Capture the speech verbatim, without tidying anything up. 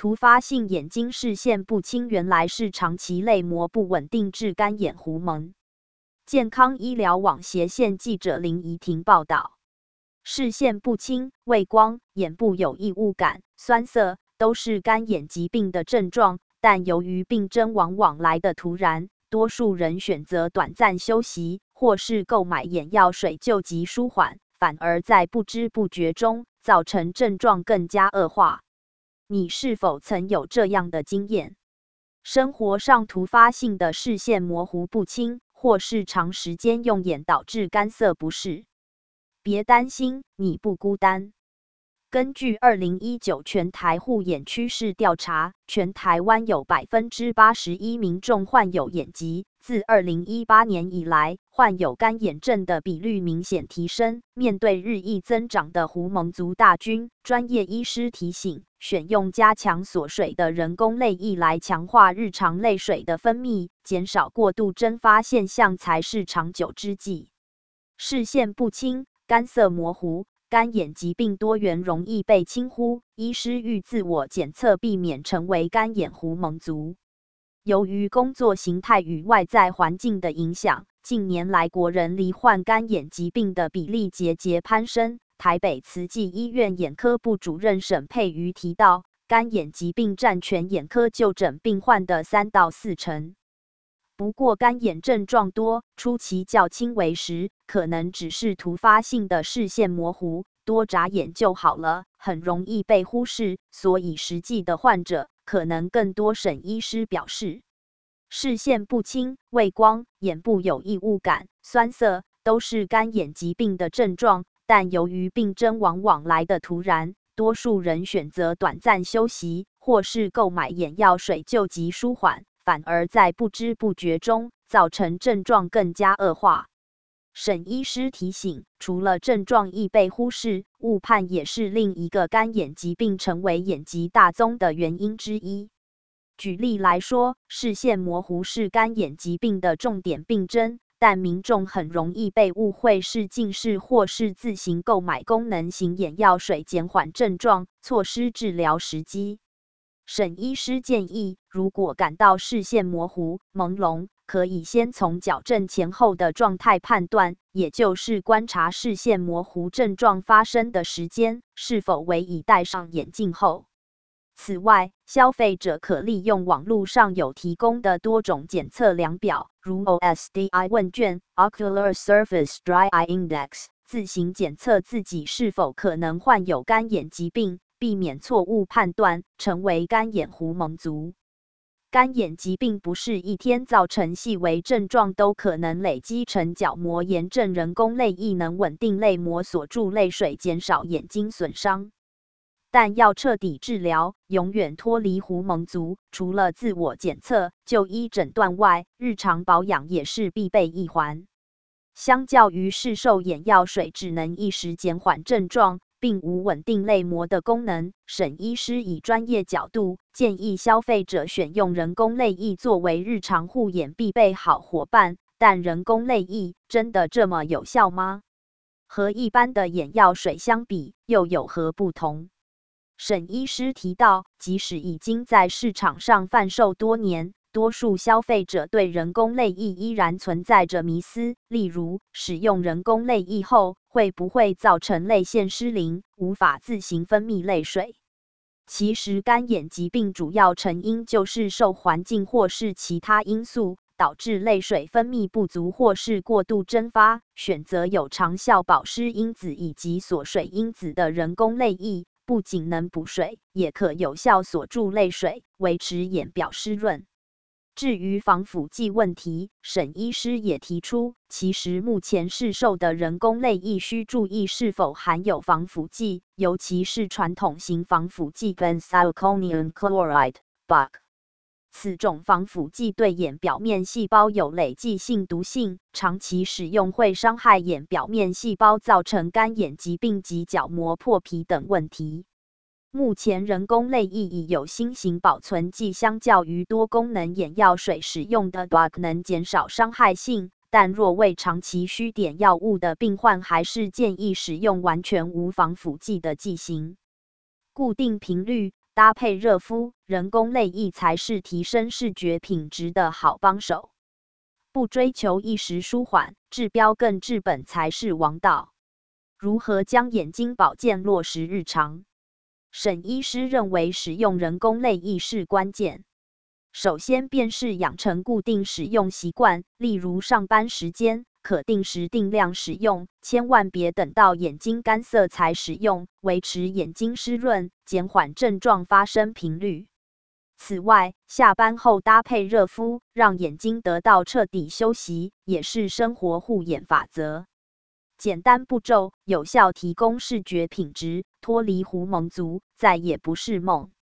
突发性眼睛视线不清原来是长期泪膜不稳定致干眼糊蒙。健康医疗网斜线记者林怡婷报道，视线不清、畏光、眼部有异物感、酸涩，都是干眼疾病的症状，但由于病症往往来得突然，多数人选择短暂休息，或是购买眼药水救急舒缓，反而在不知不觉中造成症状更加恶化。你是否曾有这样的经验？生活上突发性的视线模糊不清，或是长时间用眼导致干涩不适？别担心，你不孤单。根据二零一九全台护眼趋势调查，全台湾有 百分之八十一 民众患有眼疾。自二零一八年以来，患有干眼症的比率明显提升。面对日益增长的糊蒙族大军，专业医师提醒，选用加强锁水的人工泪液来强化日常泪水的分泌，减少过度蒸发现象才是长久之计。视线不清、干涩模糊，干眼疾病多元容易被轻忽，医师欲自我检测，避免成为干眼糊蒙族。由于工作形态与外在环境的影响，近年来国人罹患干眼疾病的比例节节攀升。台北慈济医院眼科部主任沈佩瑜提到，干眼疾病占全眼科就诊病患的三到四成。不过干眼症状多、初期较轻微时，可能只是突发性的视线模糊，多眨眼就好了，很容易被忽视，所以实际的患者可能更多。沈医师表示，视线不清、畏光、眼部有异物感、酸涩，都是干眼疾病的症状，但由于病症往往来得突然，多数人选择短暂休息，或是购买眼药水救急舒缓，反而在不知不觉中造成症状更加恶化。沈医师提醒，除了症状易被忽视，误判也是另一个干眼疾病成为眼疾大宗的原因之一。举例来说，视线模糊是干眼疾病的重点病症，但民众很容易被误会是近视，或是自行购买功能型眼药水减缓症状，错失治疗时机。沈医师建议，如果感到视线模糊、朦胧，可以先从矫正前后的状态判断，也就是观察视线模糊症状发生的时间是否为已戴上眼镜后。此外，消费者可利用网络上有提供的多种检测量表，如 O S D I 问卷 （Ocular Surface Dry Eye Index），自行检测自己是否可能患有干眼疾病，避免错误判断，成为干眼糊蒙族。干眼疾病不是一天造成，细微症状都可能累积成角膜炎症。人工泪液能稳定泪膜，锁住泪水，减少眼睛损伤。但要彻底治疗，永远脱离糊蒙族，除了自我检测、就医诊断外，日常保养也是必备一环。相较于市售眼药水只能一时减缓症状，并无稳定泪膜的功能，沈医师以专业角度建议消费者选用人工泪液作为日常护眼必备好伙伴。但人工泪液真的这么有效吗？和一般的眼药水相比，又有何不同？沈医师提到，即使已经在市场上贩售多年，多数消费者对人工泪液依然存在着迷思，例如使用人工泪液后会不会造成泪腺失灵，无法自行分泌泪水。其实干眼疾病主要成因就是受环境或是其他因素导致泪水分泌不足或是过度蒸发，选择有长效保湿因子以及锁水因子的人工泪液，不仅能补水，也可有效锁住泪水，维持眼表湿润。至于防腐剂问题，沈医师也提出，其实目前市售的人工泪液需注意是否含有防腐剂，尤其是传统型防腐剂 benzalkonium chloride（B A C）。此种防腐剂对眼表面细胞有累积性毒性，长期使用会伤害眼表面细胞，造成干眼疾病及角膜破皮等问题。目前人工泪液已有新型保存剂，相较于多功能眼药水使用的 B A C 能减少伤害性，但若为长期需点药物的病患，还是建议使用完全无防腐剂的剂型。固定频率搭配热敷，人工泪液才是提升视觉品质的好帮手。不追求一时舒缓，治标更治本才是王道。如何将眼睛保健落实日常？沈医师认为，使用人工泪液是关键。首先便是养成固定使用习惯，例如上班时间可定时定量使用，千万别等到眼睛干涩才使用，维持眼睛湿润，减缓症状发生频率。此外，下班后搭配热敷，让眼睛得到彻底休息，也是生活护眼法则。简单步骤，有效提供视觉品质，脱离糊蒙族，再也不是梦。